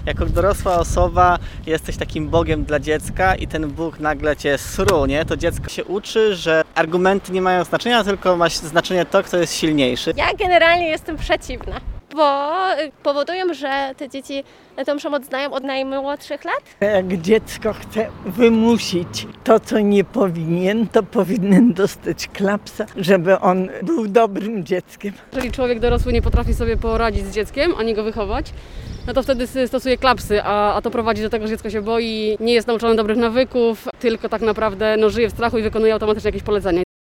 jako dorosła osoba jesteś takim Bogiem dla dziecka i ten Bóg nagle cię sru, nie? To dziecko się uczy, że argumenty nie mają znaczenia, tylko ma znaczenie to, kto jest silniejszy. Ja generalnie jestem przeciwna, bo powodują, że te dzieci tę przemoc znają od najmłodszych lat. Jak dziecko chce wymusić to, co nie powinien, to powinien dostać klapsa, żeby on był dobrym dzieckiem. Jeżeli człowiek dorosły nie potrafi sobie poradzić z dzieckiem, ani go wychować, no to wtedy stosuje klapsy, a to prowadzi do tego, że dziecko się boi, nie jest nauczone dobrych nawyków, tylko tak naprawdę żyje w strachu i wykonuje automatycznie jakieś polecenia.